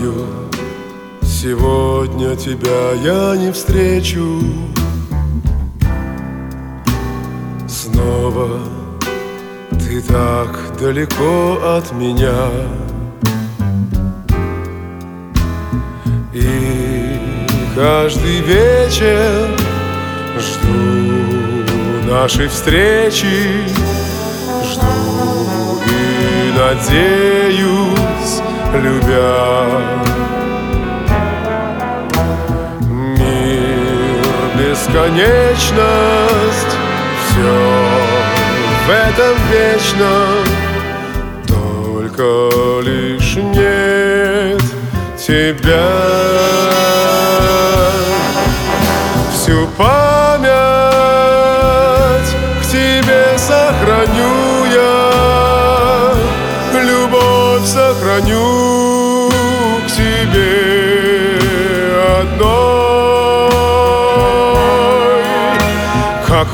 знаю, сегодня тебя я не встречу. Снова ты так далеко от меня, и каждый вечер жду нашей встречи, жду и надеюсь, любя. Мир, бесконечность, все в этом вечно, только лишь нет тебя. Всю память к тебе сохраню я, любовь сохраню к тебе одной. Как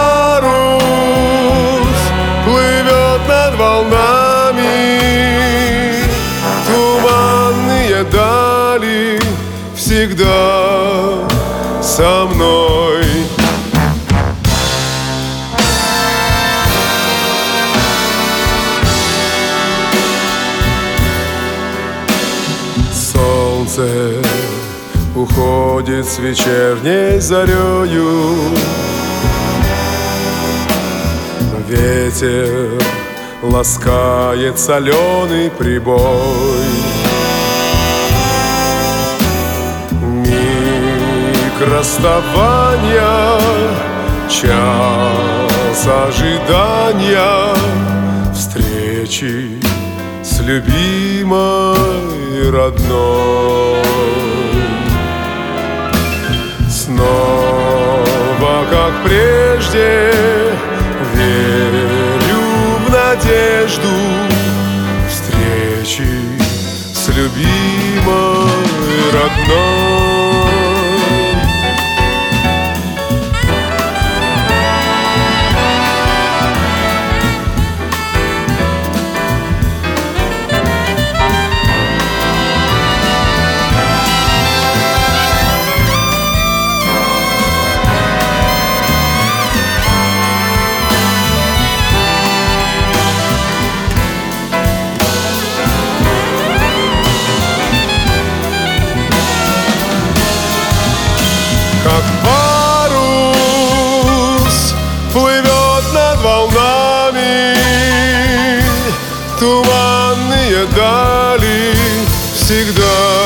парус плывет над волнами, туманные дали всегда со мной. Солнце уходит с вечерней зарею, ветер ласкает соленый прибой. Миг расставания, час ожидания встречи с любимой родной. Снова, как прежде, верю в надежду встречи с любимой родной. Как парус плывет над волнами, туманные дали всегда